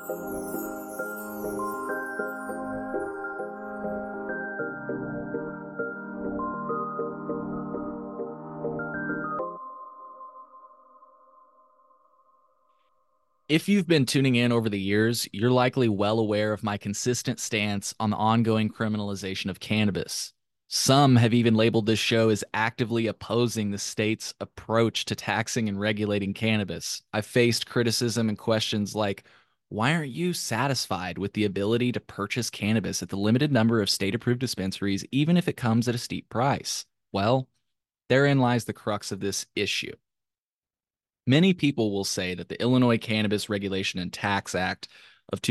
If you've been tuning in over the years, you're likely well aware of my consistent stance on the ongoing criminalization of cannabis. Some have even labeled this show as actively opposing the state's approach to taxing and regulating cannabis. I've faced criticism and questions like, why aren't you satisfied with the ability to purchase cannabis at the limited number of state approved dispensaries, even if it comes at a steep price? Well, therein lies the crux of this issue. Many people will say that the Illinois Cannabis Regulation and Tax Act of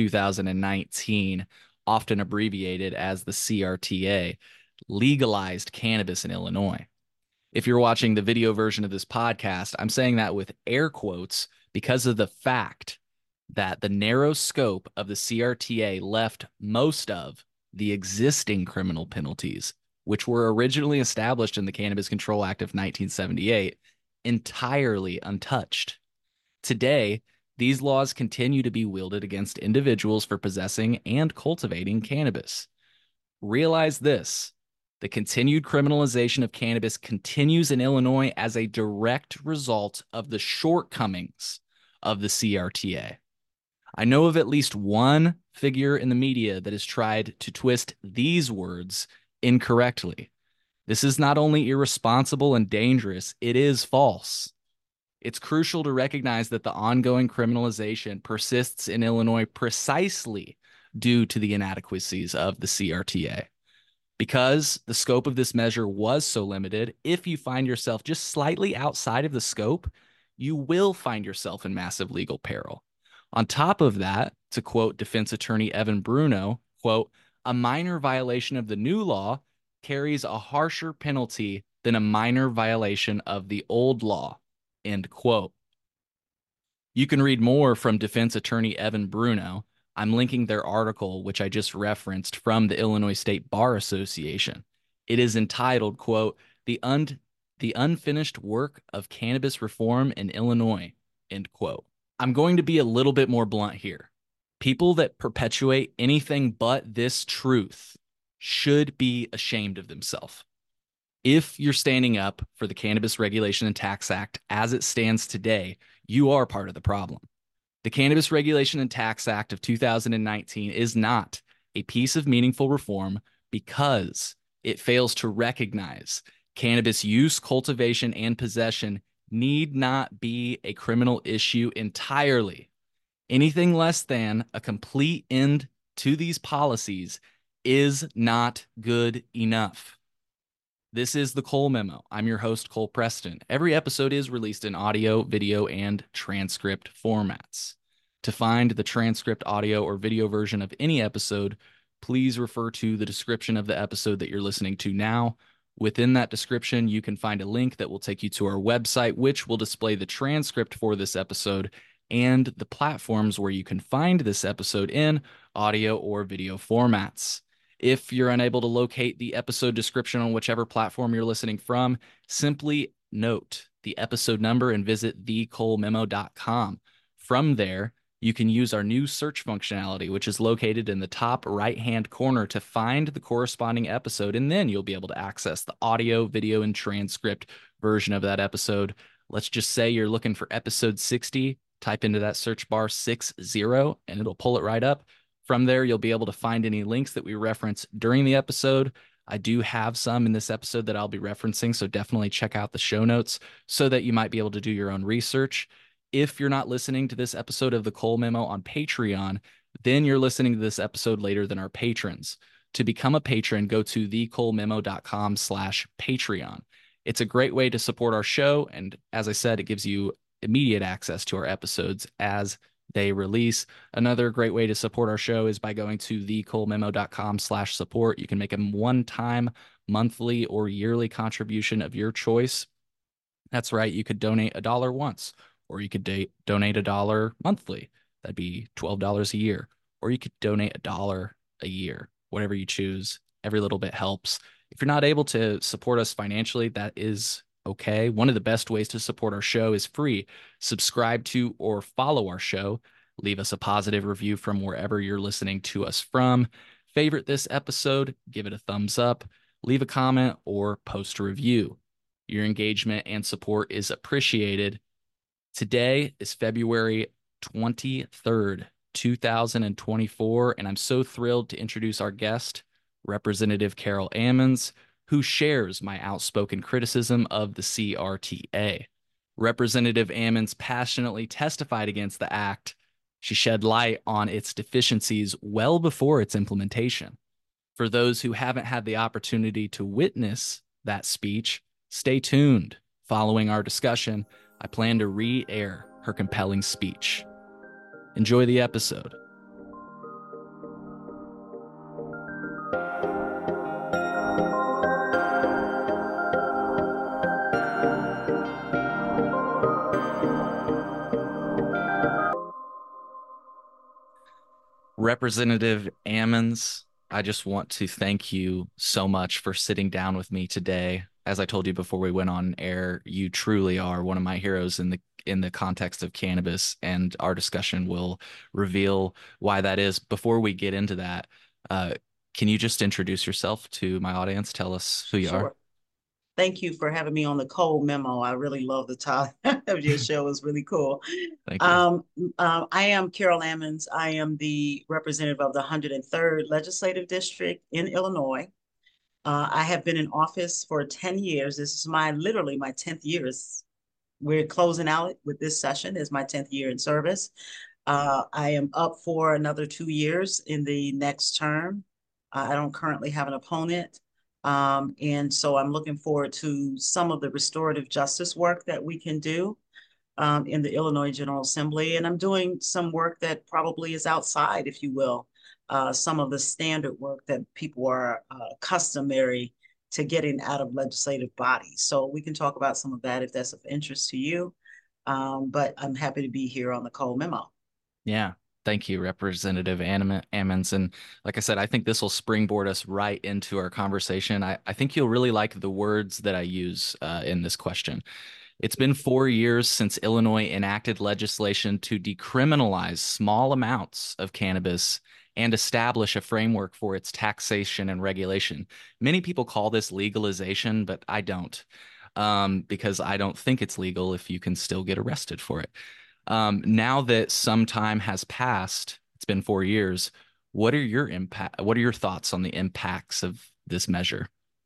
2019, often abbreviated as the CRTA, legalized cannabis in Illinois. If you're watching the video version of this podcast, I'm saying that with air quotes because of the fact that the narrow scope of the CRTA left most of the existing criminal penalties, which were originally established in the Cannabis Control Act of 1978, entirely untouched. Today, these laws continue to be wielded against individuals for possessing and cultivating cannabis. Realize this: the continued criminalization of cannabis continues in Illinois as a direct result of the shortcomings of the CRTA. I know of at least one figure in the media that has tried to twist these words incorrectly. This is not only irresponsible and dangerous, it is false. It's crucial to recognize that the ongoing criminalization persists in Illinois precisely due to the inadequacies of the CRTA. Because the scope of this measure was so limited, if you find yourself just slightly outside of the scope, you will find yourself in massive legal peril. On top of that, to quote defense attorney Evan Bruno, quote, a minor violation of the new law carries a harsher penalty than a minor violation of the old law, end quote. You can read more from defense attorney Evan Bruno. I'm linking their article, which I just referenced from the Illinois State Bar Association. It is entitled, quote, the unfinished work of cannabis reform in Illinois, end quote. I'm going to be a little bit more blunt here. People that perpetuate anything but this truth should be ashamed of themselves. If you're standing up for the Cannabis Regulation and Tax Act as it stands today, you are part of the problem. The Cannabis Regulation and Tax Act of 2019 is not a piece of meaningful reform because it fails to recognize cannabis use, cultivation, and possession need not be a criminal issue entirely. Anything less than a complete end to these policies is not good enough. This is the Cole Memo. I'm your host, Cole Preston. Every episode is released in audio, video, and transcript formats. To find the transcript, audio, or video version of any episode, please refer to the description of the episode that you're listening to now. Within that description, you can find a link that will take you to our website, which will display the transcript for this episode and the platforms where you can find this episode in audio or video formats. If you're unable to locate the episode description on whichever platform you're listening from, simply note the episode number and visit thecolememo.com. From there, you can use our new search functionality, which is located in the top right-hand corner to find the corresponding episode, and then you'll be able to access the audio, video, and transcript version of that episode. Let's just say you're looking for episode 60, type into that search bar 60, and it'll pull it right up. From there, you'll be able to find any links that we reference during the episode. I do have some in this episode that I'll be referencing, so definitely check out the show notes so that you might be able to do your own research. If you're not listening to this episode of the Cole Memo on Patreon, then you're listening to this episode later than our patrons. To become a patron, go to thecolememo.com/Patreon. It's a great way to support our show, and as I said, it gives you immediate access to our episodes as they release. Another great way to support our show is by going to thecolememo.com/support. You can make a one-time, monthly, or yearly contribution of your choice. That's right. You could donate $1 once, or you could donate $1 monthly. That'd be $12 a year. Or you could donate $1 a year, whatever you choose. Every little bit helps. If you're not able to support us financially, that is okay. One of the best ways to support our show is free. Subscribe to or follow our show. Leave us a positive review from wherever you're listening to us from. Favorite this episode, give it a thumbs up, leave a comment, or post a review. Your engagement and support is appreciated. Today is February 23rd, 2024, and I'm so thrilled to introduce our guest, Representative Carol Ammons, who shares my outspoken criticism of the CRTA. Representative Ammons passionately testified against the act. She shed light on its deficiencies well before its implementation. For those who haven't had the opportunity to witness that speech, stay tuned. Following our discussion, I plan to re-air her compelling speech. Enjoy the episode. Representative Ammons, I just want to thank you so much for sitting down with me today. As I told you before we went on air, you truly are one of my heroes in the context of cannabis, and our discussion will reveal why that is. Before we get into that, can you just introduce yourself to my audience? Tell us who you are. Thank you for having me on the Cole Memo. I really love the title of your show. It's really cool. Thank you. I am Carol Ammons. I am the representative of the 103rd Legislative District in Illinois. I have been in office for 10 years. This is literally my 10th year. We're closing out with this session is my 10th year in service. I am up for another 2 years in the next term. I don't currently have an opponent. And so I'm looking forward to some of the restorative justice work that we can do in the Illinois General Assembly. And I'm doing some work that probably is outside, if you will, some of the standard work that people are customary to getting out of legislative bodies. So we can talk about some of that if that's of interest to you. But I'm happy to be here on the Cole Memo. Yeah. Thank you, Representative Ammons. And like I said, I think this will springboard us right into our conversation. I think you'll really like the words that I use in this question. It's been 4 years since Illinois enacted legislation to decriminalize small amounts of cannabis and establish a framework for its taxation and regulation. Many people call this legalization, but I don't, because I don't think it's legal if you can still get arrested for it. Now that some time has passed, it's been 4 years. What are your thoughts on the impacts of this measure?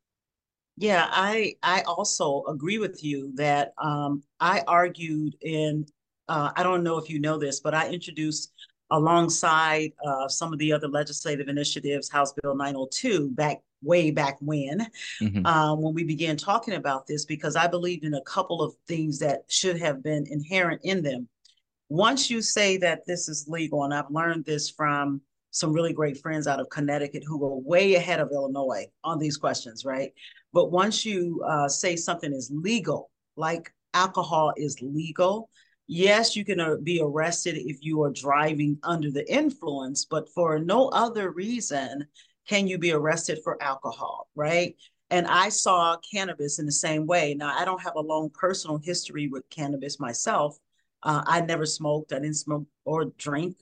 Yeah, I also agree with you that I argued in I don't know if you know this, but I introduced alongside some of the other legislative initiatives, House Bill 902, way back Hmm. when we began talking about this, because I believed in a couple of things that should have been inherent in them. Once you say that this is legal, and I've learned this from some really great friends out of Connecticut who are way ahead of Illinois on these questions, right? But once you say something is legal, like alcohol is legal, yes, you can be arrested if you are driving under the influence, but for no other reason can you be arrested for alcohol, right? And I saw cannabis in the same way. Now, I don't have a long personal history with cannabis myself. I never smoked. I didn't smoke or drink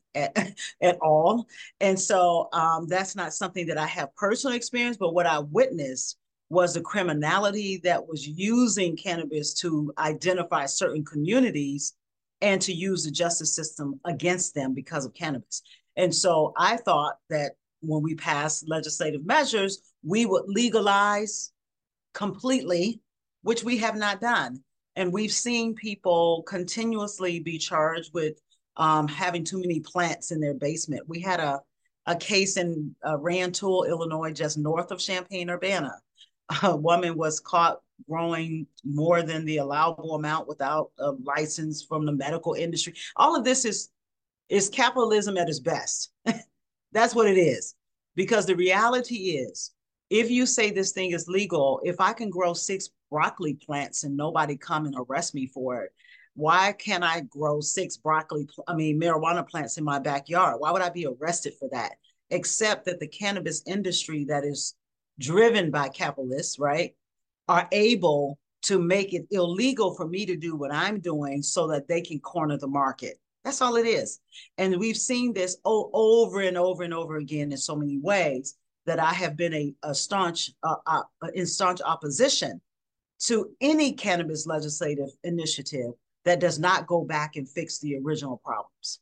at all. And so that's not something that I have personal experience, but what I witnessed was the criminality that was using cannabis to identify certain communities and to use the justice system against them because of cannabis. And so I thought that when we passed legislative measures, we would legalize completely, which we have not done. And we've seen people continuously be charged with having too many plants in their basement. We had a case in Rantoul, Illinois, just north of Champaign-Urbana. A woman was caught growing more than the allowable amount without a license from the medical industry. All of this is capitalism at its best. That's what it is. Because the reality is, if you say this thing is legal, if I can grow 6 broccoli plants and nobody come and arrest me for it, why can't I grow 6 marijuana plants in my backyard? Why would I be arrested for that? Except that the cannabis industry that is driven by capitalists, right, are able to make it illegal for me to do what I'm doing so that they can corner the market. That's all it is. And we've seen this over and over and over again in so many ways that I have been a staunch in staunch opposition to any cannabis legislative initiative that does not go back and fix the original problems.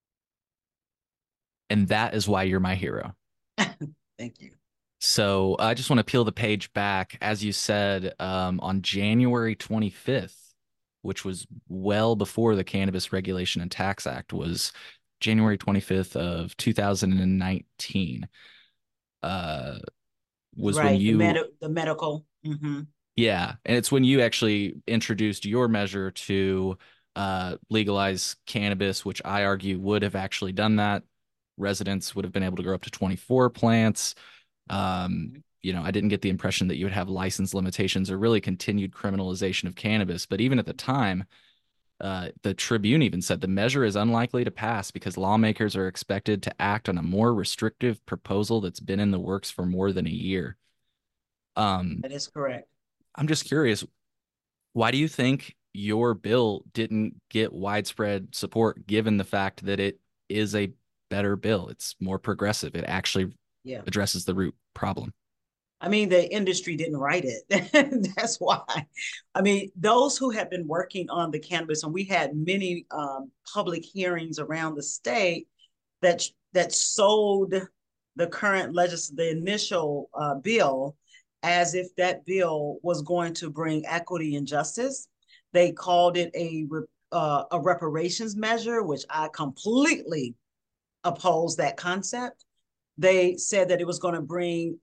And that is why you're my hero. Thank you. So I just want to peel the page back. As you said, on January 25th, which was well before the Cannabis Regulation and Tax Act, was January 25th of 2019, was when Right. you, The medical. Mm-hmm. yeah, and it's when you actually introduced your measure to legalize cannabis, which I argue would have actually done that. Residents would have been able to grow up to 24 plants. I didn't get the impression that you would have license limitations or really continued criminalization of cannabis. But even at the time, the Tribune even said the measure is unlikely to pass because lawmakers are expected to act on a more restrictive proposal that's been in the works for more than a year. That is correct. I'm just curious, why do you think your bill didn't get widespread support given the fact that it is a better bill? It's more progressive. It actually Yeah. addresses the root problem. I mean, the industry didn't write it. That's why. I mean, those who have been working on the cannabis, and we had many public hearings around the state that sold the the initial bill as if that bill was going to bring equity and justice. They called it a reparations measure, which I completely oppose that concept. They said that it was going to bring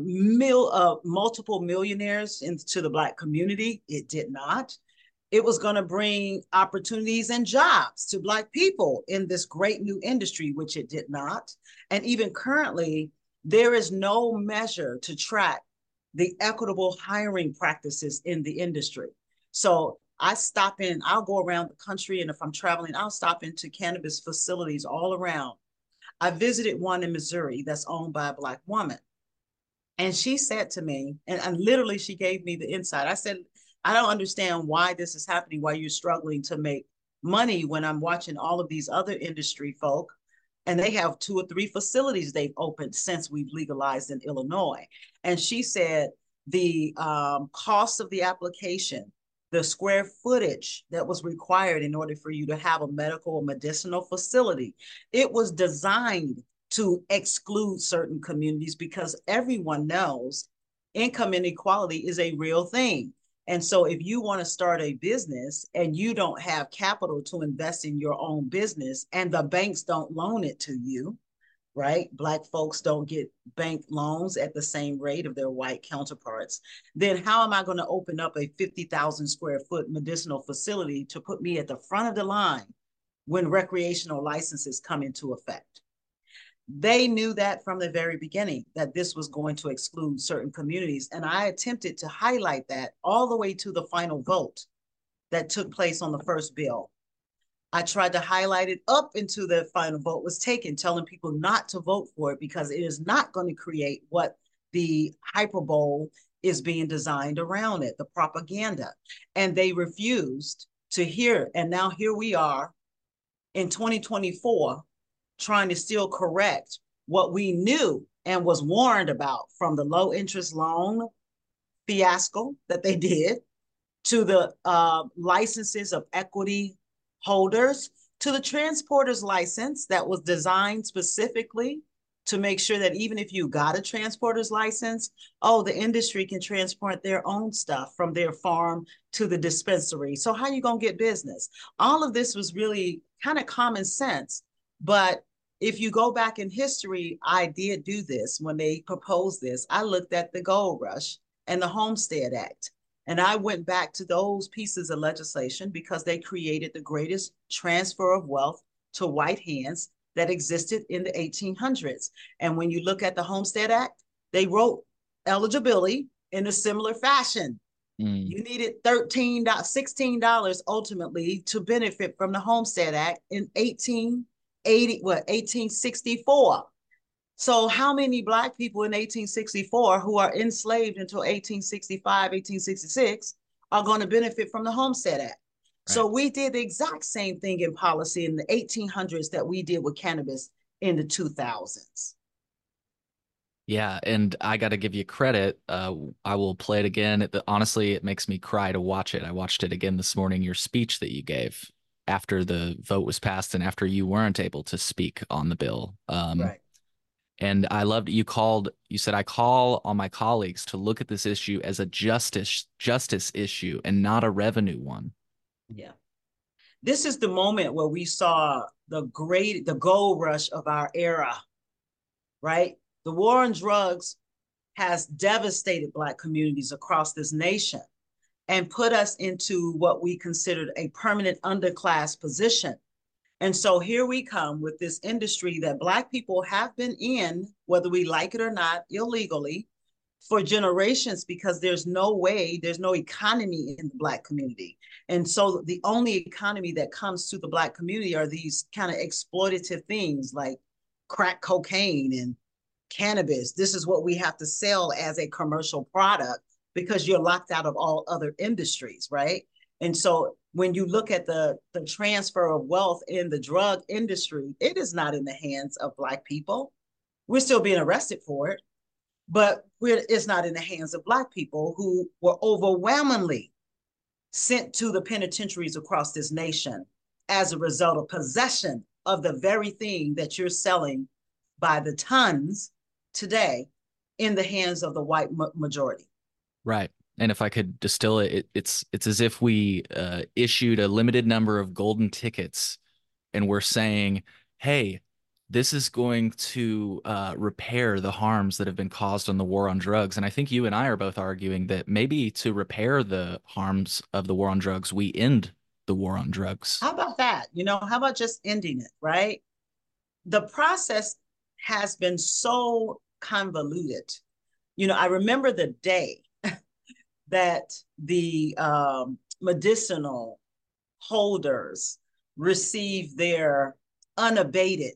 multiple millionaires into the Black community. It did not. It was going to bring opportunities and jobs to Black people in this great new industry, which it did not. And even currently, there is no measure to track the equitable hiring practices in the industry. So I'll go around the country, and if I'm traveling, I'll stop into cannabis facilities all around. I visited one in Missouri that's owned by a Black woman. And she said to me, and literally she gave me the insight. I said, I don't understand why this is happening, why you're struggling to make money when I'm watching all of these other industry folk. And they have 2 or 3 facilities they've opened since we've legalized in Illinois. And she said the cost of the application, the square footage that was required in order for you to have a medical or medicinal facility, it was designed to exclude certain communities because everyone knows income inequality is a real thing. And so if you want to start a business and you don't have capital to invest in your own business and the banks don't loan it to you, right? Black folks don't get bank loans at the same rate of their white counterparts. Then how am I going to open up a 50,000 square foot medicinal facility to put me at the front of the line when recreational licenses come into effect? They knew that from the very beginning, that this was going to exclude certain communities. And I attempted to highlight that all the way to the final vote that took place on the first bill. I tried to highlight it up into the final vote was taken, telling people not to vote for it because it is not going to create what the hyperbole is being designed around it, the propaganda. And they refused to hear it. And now here we are in 2024 trying to still correct what we knew and was warned about, from the low interest loan fiasco that they did to the licenses of equity holders to the transporter's license that was designed specifically to make sure that even if you got a transporter's license, oh, the industry can transport their own stuff from their farm to the dispensary. So how are you going to get business? All of this was really kind of common sense. But if you go back in history, I did do this when they proposed this. I looked at the Gold Rush and the Homestead Act. And I went back to those pieces of legislation because they created the greatest transfer of wealth to white hands that existed in the 1800s. And when you look at the Homestead Act, they wrote eligibility in a similar fashion. You needed $16 ultimately to benefit from the Homestead Act in 1864. So how many Black people in 1864 who are enslaved until 1865, 1866 are going to benefit from the Homestead Act? So Right. we did the exact same thing in policy in the 1800s that we did with cannabis in the 2000s. Yeah, and I got to give you credit. I will play it again. Honestly, it makes me cry to watch it. I watched it again this morning, your speech that you gave after the vote was passed and after you weren't able to speak on the bill. Right. And I loved you said, I call on my colleagues to look at this issue as a justice issue and not a revenue one. Yeah. This is the moment where we saw the gold rush of our era, right? The war on drugs has devastated Black communities across this nation and put us into what we considered a permanent underclass position. And so here we come with this industry that Black people have been in, whether we like it or not, illegally for generations, because there's no economy in the Black community. And so the only economy that comes to the Black community are these kind of exploitative things like crack cocaine and cannabis. This is what we have to sell as a commercial product because you're locked out of all other industries, right? And so when you look at the transfer of wealth in the drug industry, it is not in the hands of Black people. We're still being arrested for it, but it's not in the hands of Black people who were overwhelmingly sent to the penitentiaries across this nation as a result of possession of the very thing that you're selling by the tons today in the hands of the white majority. Right. And if I could distill it's as if we issued a limited number of golden tickets and we're saying, hey, this is going to repair the harms that have been caused on the war on drugs. And I think you and I are both arguing that maybe to repair the harms of the war on drugs, we end the war on drugs. How about that? How about just ending it, right? The process has been so convoluted. I remember the day that the medicinal holders received their unabated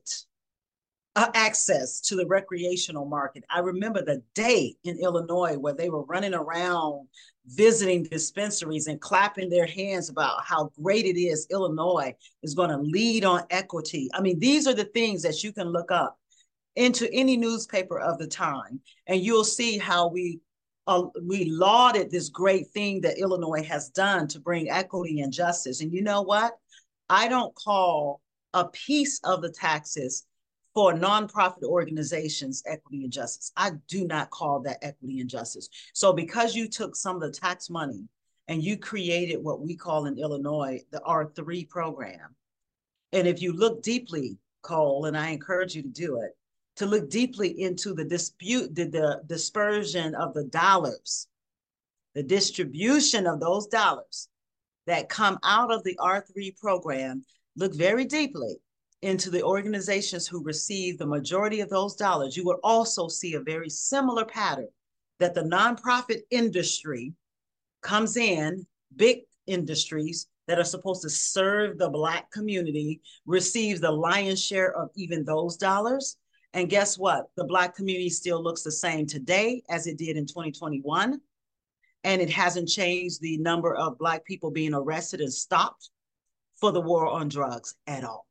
access to the recreational market. I remember the day in Illinois where they were running around visiting dispensaries and clapping their hands about how great it is Illinois is going to lead on equity. I mean, these are the things that you can look up into any newspaper of the time, and you'll see how we lauded this great thing that Illinois has done to bring equity and justice. And you know what? I don't call a piece of the taxes for nonprofit organizations equity and justice. I do not call that equity and justice. So because you took some of the tax money and you created what we call in Illinois the R3 program, and if you look deeply, Cole, and I encourage you to do it, to look deeply into the dispersion of the dollars, the distribution of those dollars that come out of the R3 program, look very deeply into the organizations who receive the majority of those dollars, you will also see a very similar pattern that the nonprofit industry comes in, big industries that are supposed to serve the Black community, receives the lion's share of even those dollars. And guess what? The Black community still looks the same today as it did in 2021. And it hasn't changed the number of Black people being arrested and stopped for the war on drugs at all.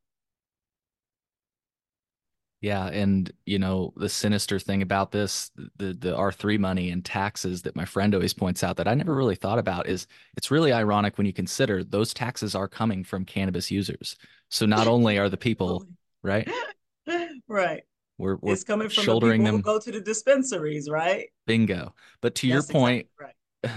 Yeah, and the sinister thing about this, the R3 money and taxes that my friend always points out that I never really thought about is it's really ironic when you consider those taxes are coming from cannabis users. So not only are the people, right? Right. We're It's coming from the shouldering people who them go to the dispensaries, right? bingo. But to your That's point, exactly right.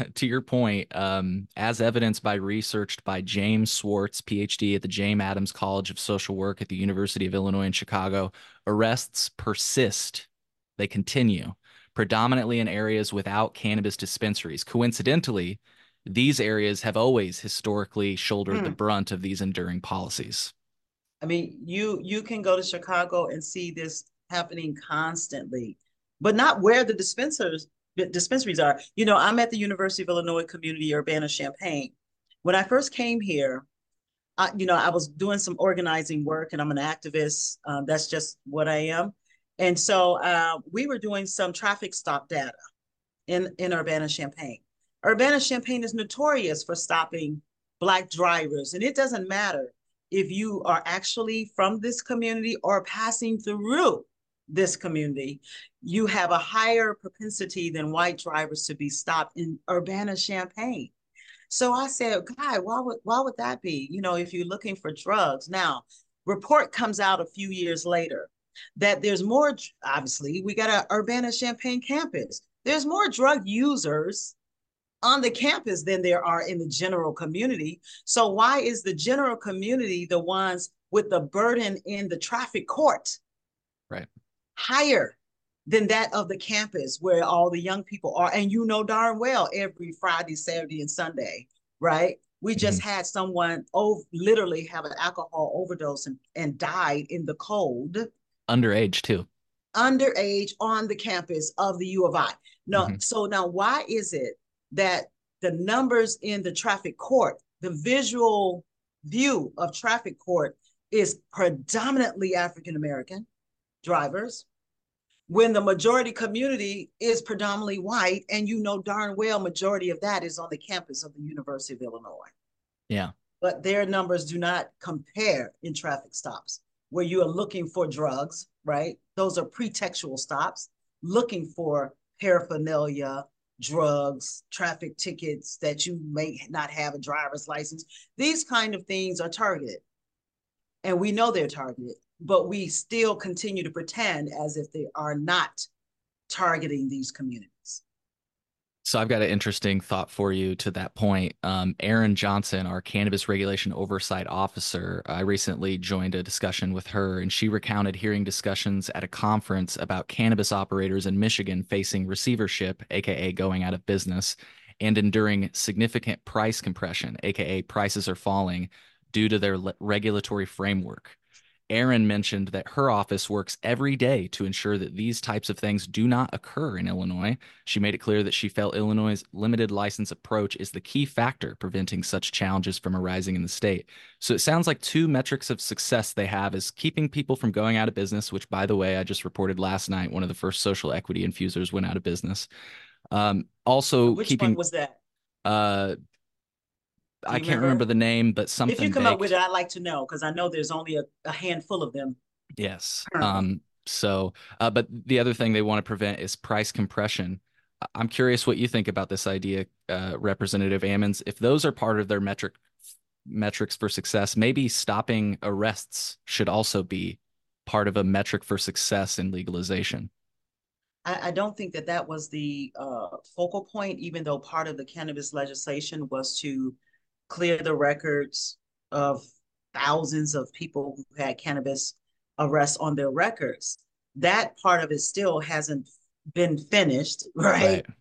as evidenced by research by James Swartz, PhD at the James Adams College of Social Work at the University of Illinois in Chicago, arrests persist. They continue, predominantly in areas without cannabis dispensaries. Coincidentally, these areas have always historically shouldered the Hmm. brunt of these enduring policies. I mean, you can go to Chicago and see this happening constantly, but not where the dispensaries are. I'm at the University of Illinois Community Urbana-Champaign. When I first came here, I was doing some organizing work, and I'm an activist. That's just what I am. And so we were doing some traffic stop data in Urbana-Champaign. Urbana-Champaign is notorious for stopping Black drivers. And it doesn't matter if you are actually from this community or passing through this community, you have a higher propensity than white drivers to be stopped in Urbana-Champaign. So I said, God, why would that be? You know, if you're looking for drugs. Now, report comes out a few years later that there's more, obviously, we got a Urbana-Champaign campus. There's more drug users on the campus than there are in the general community. So why is the general community the ones with the burden in the traffic court Right. higher than that of the campus where all the young people are? And you know darn well every Friday, Saturday, and Sunday, right? We Hmm. just had someone literally have an alcohol overdose and died in the cold, Underage too. underage on the campus of the U of I. No, Hmm. so now why is it that the numbers in the traffic court, the visual view of traffic court is predominantly African American drivers when the majority community is predominantly white, and you know darn well majority of that is on the campus of the University of Illinois? Yeah. But their numbers do not compare in traffic stops where you are looking for drugs, right? Those are pretextual stops, looking for paraphernalia, drugs, traffic tickets that you may not have a driver's license. These kind of things are targeted, and we know they're targeted, but we still continue to pretend as if they are not targeting these communities. So I've got an interesting thought for you to that point. Erin Johnson, our cannabis regulation oversight officer, I recently joined a discussion with her, and she recounted hearing discussions at a conference about cannabis operators in Michigan facing receivership, aka going out of business, and enduring significant price compression, aka prices are falling due to their regulatory framework. Erin mentioned that her office works every day to ensure that these types of things do not occur in Illinois. She made it clear that she felt Illinois' limited license approach is the key factor preventing such challenges from arising in the state. So it sounds like two metrics of success they have is keeping people from going out of business, which, by the way, I just reported last night, one of the first social equity infusers went out of business. Also Which one keeping, was that? uh, Do I you can't remember remember? the name, but If you something come up with baked. it, I'd like to know because I know there's only a handful of them Yes. currently. But the other thing they want to prevent is price compression. I'm curious what you think about this idea, Representative Ammons. If those are part of their metrics for success, maybe stopping arrests should also be part of a metric for success in legalization. I don't think that that was the focal point, even though part of the cannabis legislation was to clear the records of thousands of people who had cannabis arrests on their records. That part of it still hasn't been finished, right? Right.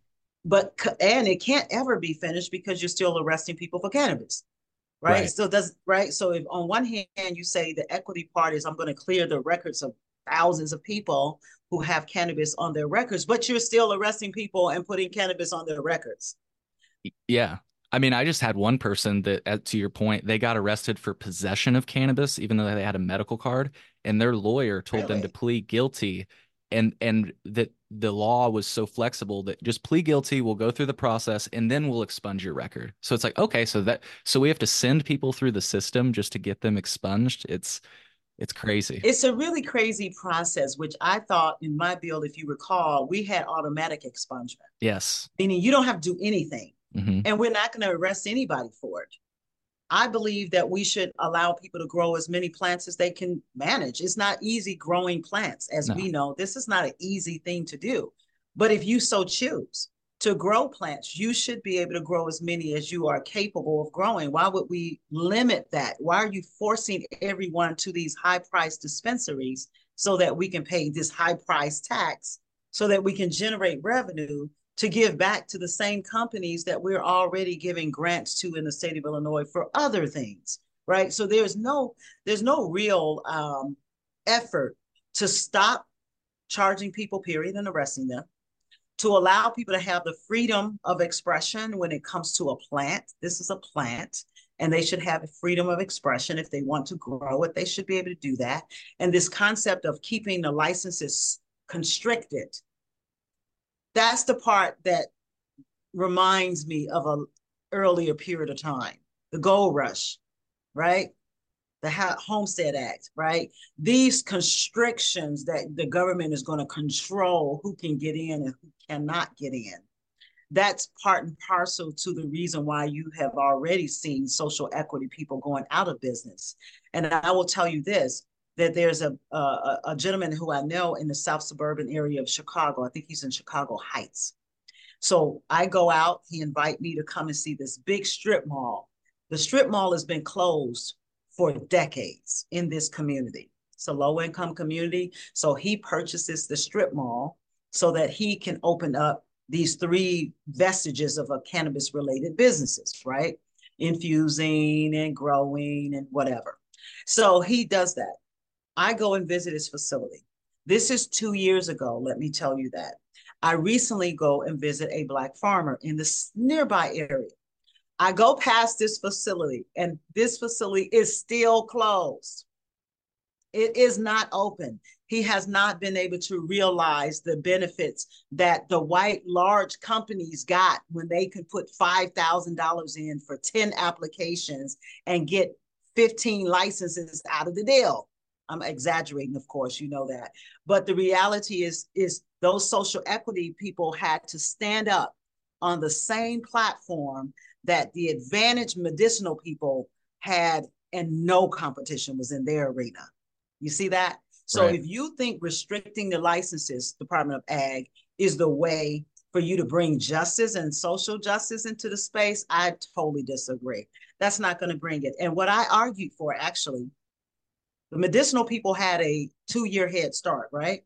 And it can't ever be finished because you're still arresting people for cannabis, right? It Right. still does, right? So if on one hand you say the equity part is I'm going to clear the records of thousands of people who have cannabis on their records, but you're still arresting people and putting cannabis on their records. Yeah. I mean, I just had one person that, to your point, they got arrested for possession of cannabis, even though they had a medical card, and their lawyer told them to Really? plead guilty, and that the law was so flexible that just plead guilty, we'll go through the process, and then we'll expunge your record. So it's like, okay, so we have to send people through the system just to get them expunged. It's crazy. It's a really crazy process, which I thought in my bill, if you recall, we had automatic expungement, Yes. meaning you don't have to do anything. Hmm. And we're not going to arrest anybody for it. I believe that we should allow people to grow as many plants as they can manage. It's not easy growing plants, as No. we know. This is not an easy thing to do. But if you so choose to grow plants, you should be able to grow as many as you are capable of growing. Why would we limit that? Why are you forcing everyone to these high price dispensaries so that we can pay this high price tax so that we can generate revenue to give back to the same companies that we're already giving grants to in the state of Illinois for other things, right? So there's no real effort to stop charging people, period, and arresting them, to allow people to have the freedom of expression when it comes to a plant. This is a plant, and they should have freedom of expression. If they want to grow it, they should be able to do that. And this concept of keeping the licenses constricted, that's the part that reminds me of an earlier period of time. the gold rush, right? The Homestead Act, right? These constrictions that the government is going to control who can get in and who cannot get in. That's part and parcel to the reason why you have already seen social equity people going out of business. And I will tell you this, that there's a gentleman who I know in the South suburban area of Chicago. I think he's in Chicago Heights. So I go out, he invite me to come and see this big strip mall. The strip mall has been closed for decades in this community. It's a low income community. So he purchases the strip mall so that he can open up these three vestiges of a cannabis related businesses, right? Infusing and growing and whatever. So he does that. I go and visit his facility. This is 2 years ago, let me tell you that. I recently go and visit a Black farmer in this nearby area. I go past this facility, and this facility is still closed. It is not open. He has not been able to realize the benefits that the white large companies got when they could put $5,000 in for 10 applications and get 15 licenses out of the deal. I'm exaggerating, of course, you know that. But the reality is those social equity people had to stand up on the same platform that the advantaged medicinal people had, and no competition was in their arena. You see that? So Right. if you think restricting the licenses, Department of Ag, is the way for you to bring justice and social justice into the space, I totally disagree. That's not going to bring it. And what I argued for, actually, the medicinal people had a 2-year head start, right?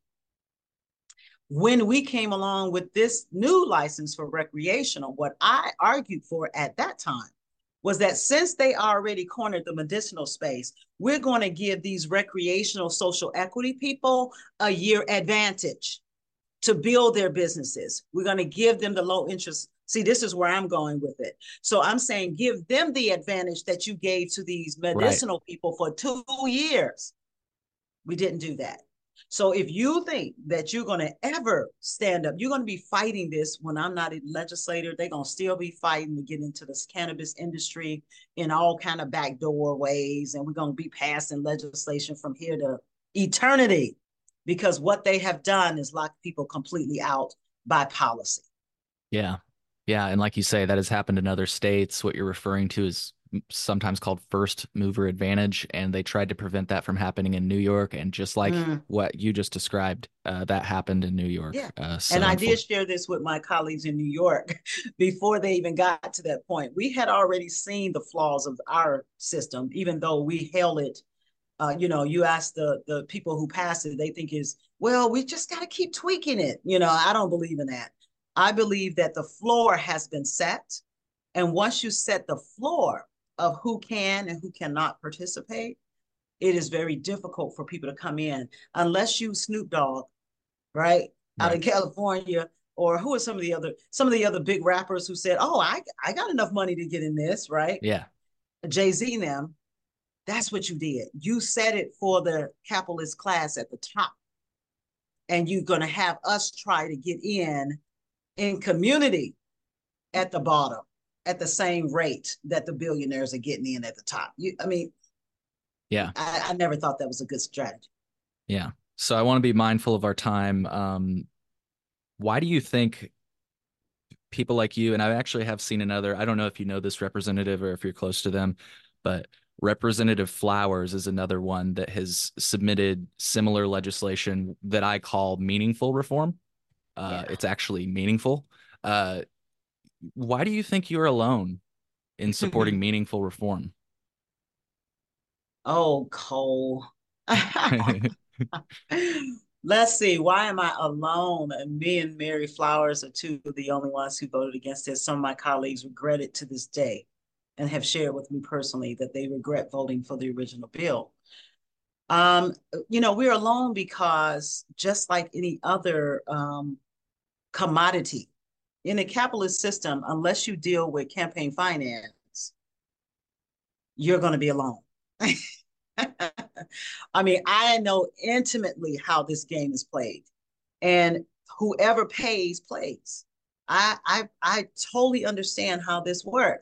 When we came along with this new license for recreational, what I argued for at that time was that since they already cornered the medicinal space, we're going to give these recreational social equity people a year advantage to build their businesses. We're going to give them the low interest. See, this is where I'm going with it. So I'm saying give them the advantage that you gave to these Right. medicinal people for 2 years. We didn't do that. So if you think that you're going to ever stand up, you're going to be fighting this when I'm not a legislator. They're going to still be fighting to get into this cannabis industry in all kind of backdoor ways. And we're going to be passing legislation from here to eternity, because what they have done is lock people completely out by policy. Yeah. Yeah. And like you say, that has happened in other states. What you're referring to is sometimes called first mover advantage. And they tried to prevent that from happening in New York. And just like Mm, what you just described, that happened in New York. yeah. And So I did share this with my colleagues in New York before they even got to that point. We had already seen the flaws of our system, even though we held it. You ask the people who pass it, they think is, well, we just got to keep tweaking it. I don't believe in that. I believe that the floor has been set. And once you set the floor of who can and who cannot participate, it is very difficult for people to come in unless you Snoop Dogg, right? Out right. in California, or who are some of the other big rappers who said, "Oh, I got enough money to get in this," right? Yeah. Jay-Z and them. That's what you did. You set it for the capitalist class at the top, and you're going to have us try to get in community at the bottom at the same rate that the billionaires are getting in at the top. I mean, Yeah. I never thought that was a good strategy. Yeah. So I want to be mindful of our time. Why do you think people like you, and I actually have seen another, I don't know if you know this representative or if you're close to them, but Representative Flowers is another one that has submitted similar legislation that I call meaningful reform. Yeah. It's actually meaningful. Uh, why do you think you're alone in supporting meaningful reform? Oh, Cole. Let's see. Why am I alone? And me and Mary Flowers are two of the only ones who voted against it. Some of my colleagues regret it to this day and have shared with me personally that they regret voting for the original bill. Um, we're alone because just like any other commodity in a capitalist system, unless you deal with campaign finance, you're going to be alone. I mean, I know intimately how this game is played, and whoever pays plays. I totally understand how this works.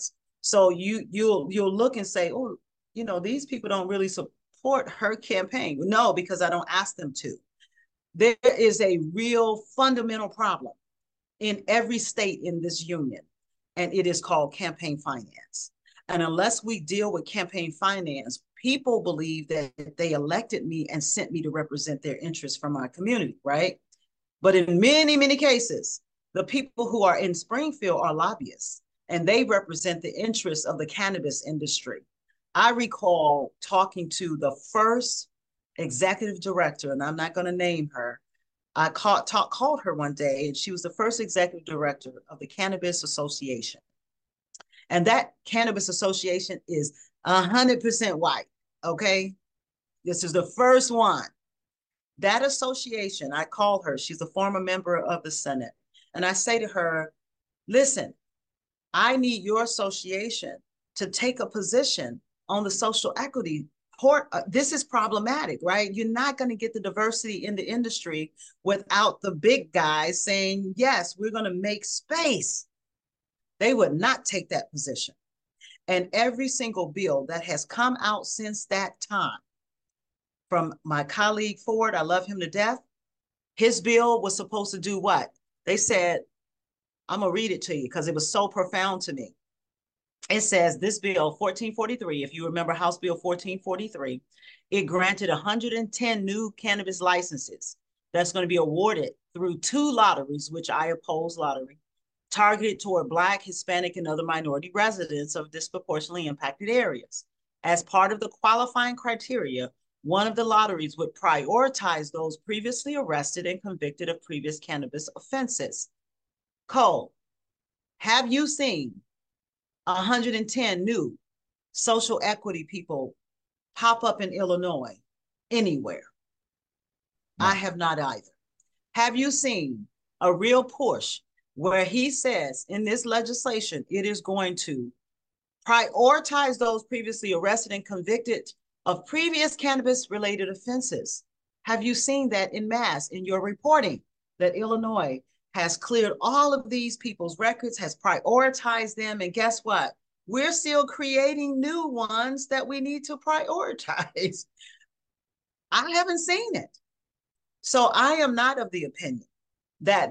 So you'll look and say, oh, these people don't really support her campaign. No, because I don't ask them to. There is a real fundamental problem in every state in this union, and it is called campaign finance. And unless we deal with campaign finance, people believe that they elected me and sent me to represent their interests from my community, right? But in many, many cases, the people who are in Springfield are lobbyists, and they represent the interests of the cannabis industry. I recall talking to the first executive director, and I'm not going to name her. I called her one day, and she was the first executive director of the Cannabis Association. And that Cannabis Association is 100% white, okay? This is the first one. That association, I call her, she's a former member of the Senate. And I say to her, listen, I need your association to take a position on the social equity port. This is problematic, right? You're not going to get the diversity in the industry without the big guys saying, yes, we're going to make space. They would not take that position. And every single bill that has come out since that time, from my colleague Ford, I love him to death. His bill was supposed to do what? They said, I'm going to read it to you because it was so profound to me. It says this bill, 1443, if you remember House Bill 1443, it granted 110 new cannabis licenses that's going to be awarded through 2 lotteries, which I oppose lottery, targeted toward Black, Hispanic, and other minority residents of disproportionately impacted areas. As part of the qualifying criteria, one of the lotteries would prioritize those previously arrested and convicted of previous cannabis offenses. Cole, have you seen 110 new social equity people pop up in Illinois anywhere? No. I have not either. Have you seen a real push where he says in this legislation, it is going to prioritize those previously arrested and convicted of previous cannabis-related offenses? Have you seen that in mass in your reporting that Illinois has cleared all of these people's records, has prioritized them, and guess what? We're still creating new ones that we need to prioritize. I haven't seen it. So I am not of the opinion that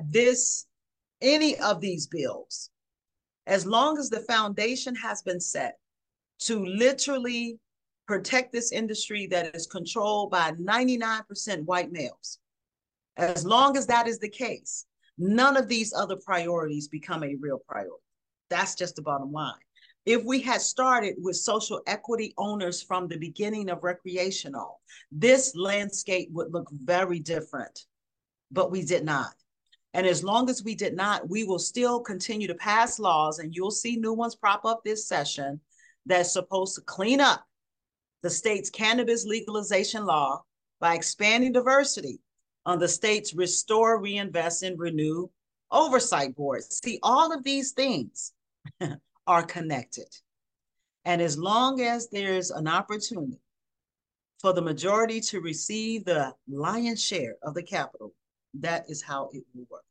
any of these bills, as long as the foundation has been set to literally protect this industry that is controlled by 99% white males, as long as that is the case, none of these other priorities become a real priority. That's just the bottom line. If we had started with social equity owners from the beginning of recreational, this landscape would look very different, but we did not. And as long as we did not, we will still continue to pass laws, and you'll see new ones prop up this session that's supposed to clean up the state's cannabis legalization law by expanding diversity on the state's Restore, Reinvest, and Renew oversight board. See, all of these things are connected. And as long as there's an opportunity for the majority to receive the lion's share of the capital, that is how it will work.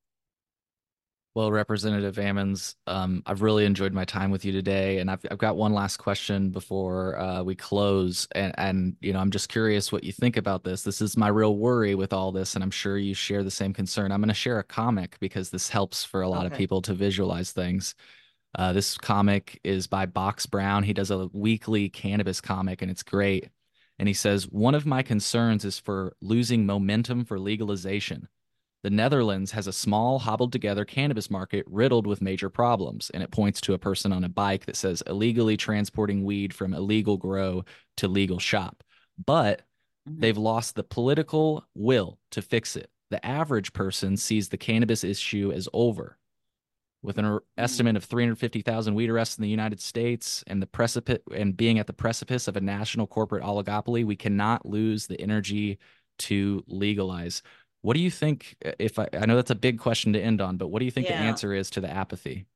Well, Representative Ammons, I've really enjoyed my time with you today, and I've got one last question before we close, and I'm just curious what you think about this. This is my real worry with all this, and I'm sure you share the same concern. I'm going to share a comic because this helps for a lot of people to visualize things. This comic is by Box Brown. He does a weekly cannabis comic, and it's great. And he says, one of my concerns is for losing momentum for legalization. The Netherlands has a small, hobbled-together cannabis market riddled with major problems, and it points to a person on a bike that says illegally transporting weed from illegal grow to legal shop. But they've lost the political will to fix it. The average person sees the cannabis issue as over. With an estimate of 350,000 weed arrests in the United States and being at the precipice of a national corporate oligopoly, we cannot lose the energy to legalize. What do you think, I know that's a big question to end on, but what do you think the answer is to the apathy?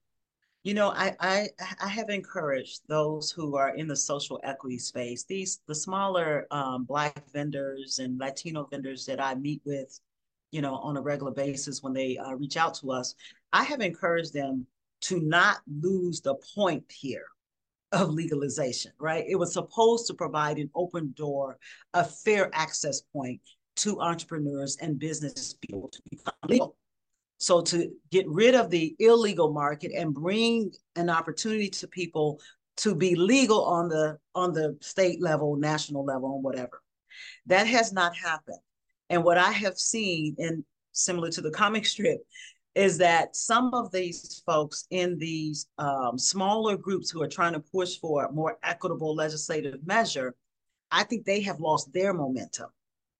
I have encouraged those who are in the social equity space, the smaller Black vendors and Latino vendors that I meet with, on a regular basis when they reach out to us, I have encouraged them to not lose the point here. of legalization, right? It was supposed to provide an open door, a fair access point to entrepreneurs and business people to become legal. So to get rid of the illegal market and bring an opportunity to people to be legal on the state level, national level, and whatever. That has not happened. And what I have seen, and similar to the comic strip, is that some of these folks in these smaller groups who are trying to push for a more equitable legislative measure, I think they have lost their momentum.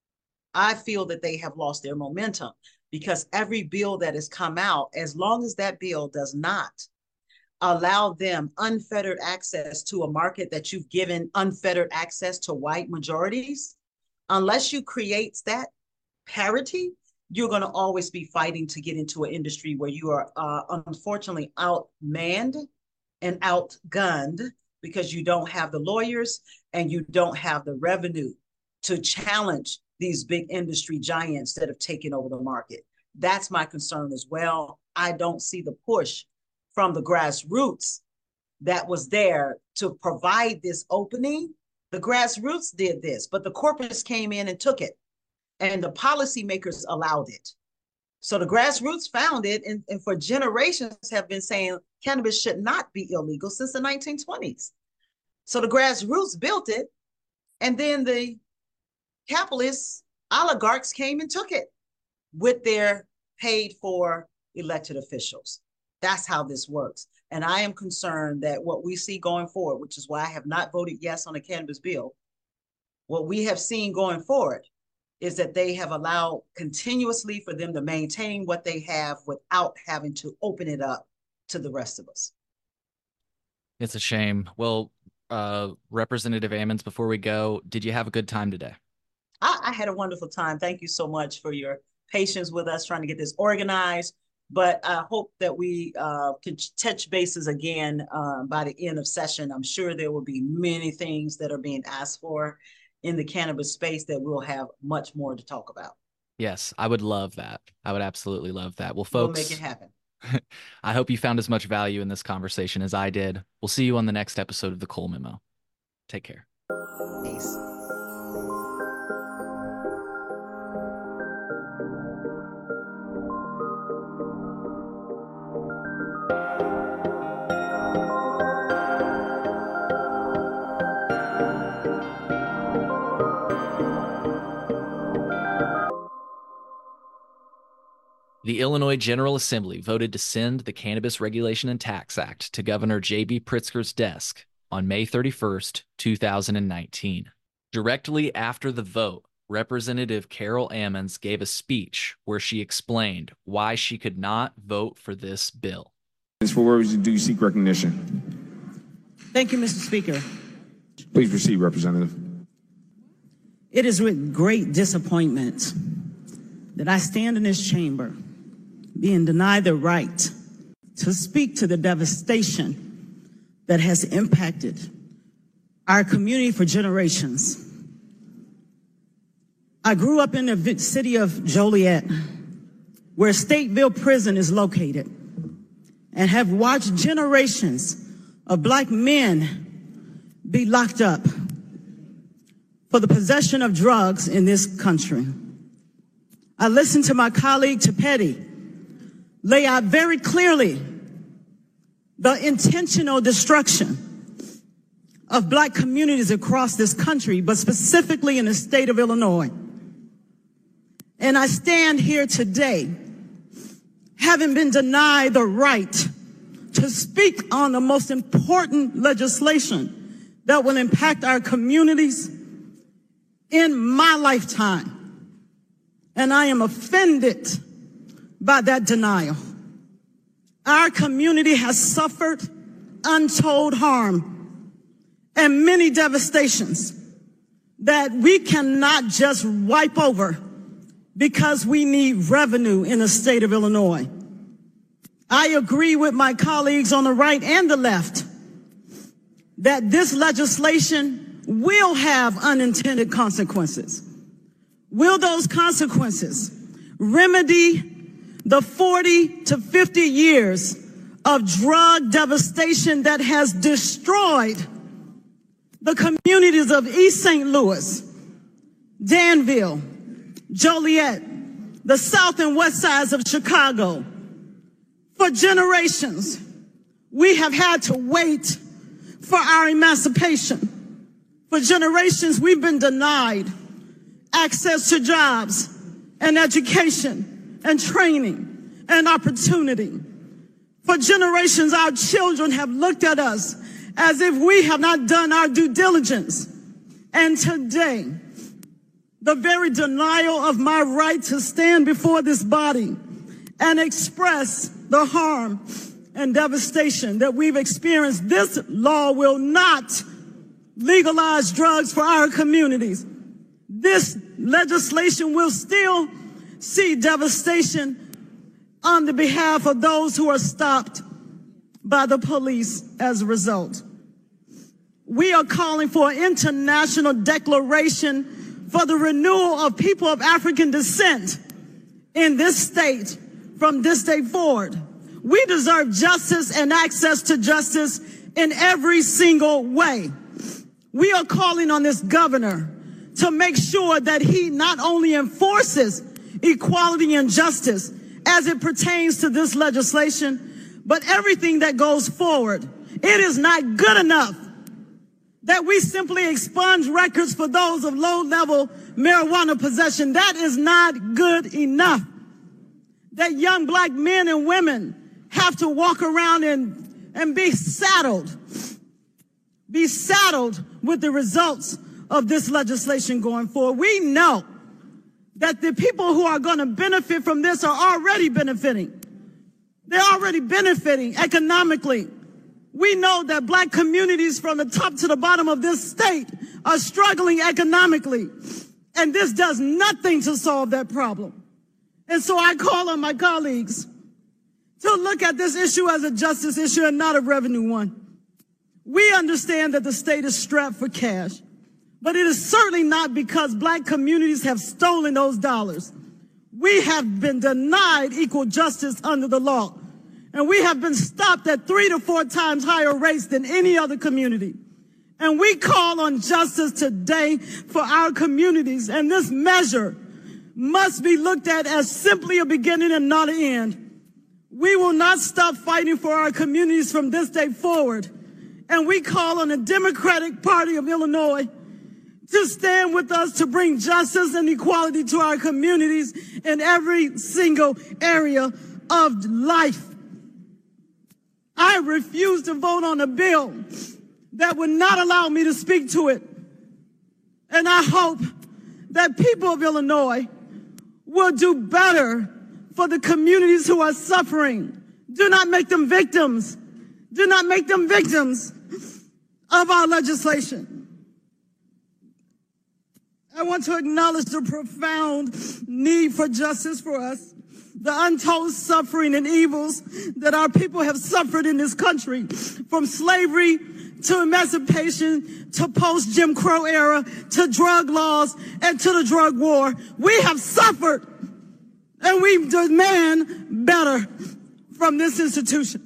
I feel that they have lost their momentum because every bill that has come out, as long as that bill does not allow them unfettered access to a market that you've given unfettered access to white majorities, unless you create that parity, you're going to always be fighting to get into an industry where you are unfortunately outmanned and outgunned because you don't have the lawyers and you don't have the revenue to challenge these big industry giants that have taken over the market. That's my concern as well. I don't see the push from the grassroots that was there to provide this opening. The grassroots did this, but the corporates came in and took it, and the policymakers allowed it. So the grassroots found it, and for generations have been saying cannabis should not be illegal since the 1920s. So the grassroots built it, and then the capitalist oligarchs came and took it with their paid for elected officials. That's how this works. And I am concerned that what we see going forward, which is why I have not voted yes on the cannabis bill, what we have seen going forward is that they have allowed continuously for them to maintain what they have without having to open it up to the rest of us. It's a shame. Well, Representative Ammons, before we go, did you have a good time today? I had a wonderful time. Thank you so much for your patience with us trying to get this organized. But I hope that we can touch bases again by the end of session. I'm sure there will be many things that are being asked for in the cannabis space that we'll have much more to talk about. Yes, I would love that. I would absolutely love that. Well, folks, we'll make it happen. I hope you found as much value in this conversation as I did. We'll see you on the next episode of the Cole Memo. Take care. Peace. The Illinois General Assembly voted to send the Cannabis Regulation and Tax Act to Governor J.B. Pritzker's desk on May 31st, 2019. Directly after the vote, Representative Carol Ammons gave a speech where she explained why she could not vote for this bill. For words, do you seek recognition? Thank you, Mr. Speaker. Please proceed, Representative. It is with great disappointment that I stand in this chamber being denied the right to speak to the devastation that has impacted our community for generations. I grew up in the city of Joliet, where Stateville Prison is located, and have watched generations of Black men be locked up for the possession of drugs in this country. I listened to my colleague Tepeti lay out very clearly the intentional destruction of Black communities across this country, but specifically in the state of Illinois. And I stand here today having been denied the right to speak on the most important legislation that will impact our communities in my lifetime. And I am offended by that denial. Our community has suffered untold harm and many devastations that we cannot just wipe over because we need revenue in the state of Illinois. I agree with my colleagues on the right and the left that this legislation will have unintended consequences. Will those consequences remedy the 40 to 50 years of drug devastation that has destroyed the communities of East St. Louis, Danville, Joliet, the south and west sides of Chicago. For generations, we have had to wait for our emancipation. For generations, we've been denied access to jobs and education and training and opportunity. For generations, our children have looked at us as if we have not done our due diligence. And today, the very denial of my right to stand before this body and express the harm and devastation that we've experienced, this law will not legalize drugs for our communities. This legislation will still see devastation on the behalf of those who are stopped by the police as a result. We are calling for an international declaration for the renewal of people of African descent in this state from this day forward. We deserve justice and access to justice in every single way. We are calling on this governor to make sure that he not only enforces equality and justice as it pertains to this legislation, but everything that goes forward. It is not good enough that we simply expunge records for those of low-level marijuana possession. That is not good enough. That young black men and women have to walk around and be saddled with the results of this legislation going forward. We know that the people who are going to benefit from this are already benefiting. They're already benefiting economically. We know that black communities from the top to the bottom of this state are struggling economically, and this does nothing to solve that problem. And so I call on my colleagues to look at this issue as a justice issue and not a revenue one. We understand that the state is strapped for cash, but it is certainly not because black communities have stolen those dollars. We have been denied equal justice under the law, and we have been stopped at 3 to 4 times higher rates than any other community. And we call on justice today for our communities, and this measure must be looked at as simply a beginning and not an end. We will not stop fighting for our communities from this day forward. And we call on the Democratic Party of Illinois to stand with us to bring justice and equality to our communities in every single area of life. I refuse to vote on a bill that would not allow me to speak to it. And I hope that people of Illinois will do better for the communities who are suffering. Do not make them victims. Do not make them victims of our legislation. I want to acknowledge the profound need for justice for us, the untold suffering and evils that our people have suffered in this country, from slavery to emancipation to post-Jim Crow era to drug laws and to the drug war. We have suffered, and we demand better from this institution.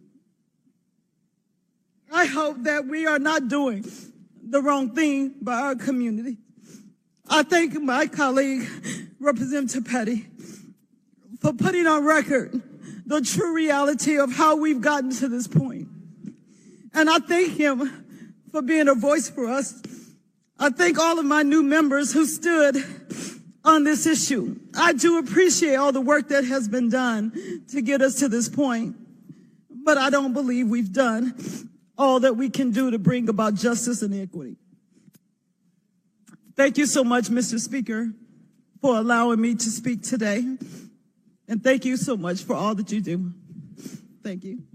I hope that we are not doing the wrong thing by our community. I thank my colleague, Representative Petty, for putting on record the true reality of how we've gotten to this point. And I thank him for being a voice for us. I thank all of my new members who stood on this issue. I do appreciate all the work that has been done to get us to this point, but I don't believe we've done all that we can do to bring about justice and equity. Thank you so much, Mr. Speaker, for allowing me to speak today. And thank you so much for all that you do. Thank you.